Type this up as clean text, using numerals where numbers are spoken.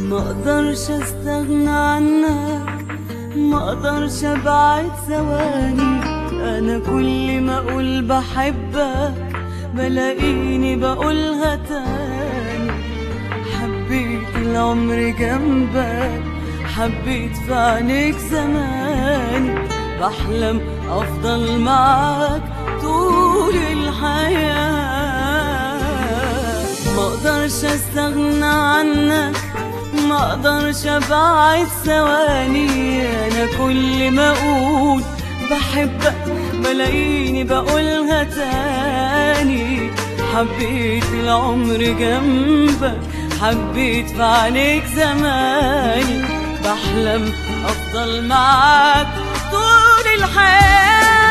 ما اقدرش استغنى عنك، ما اقدرش ابعد ثواني. انا كل ما اقول بحبك بلاقيني بقولها تاني. حبيت العمر جنبك، حبيت في عينيك زماني، بحلم افضل معاك طول الحياة. ما اقدرش استغنى عنك، ما اقدرش ابعد ثواني. انا كل ما اقول بحبك بلاقيني بقولها تاني. حبيت العمر جنبك، حبيت في عينيك زماني، بحلم افضل معاك طول الحياة.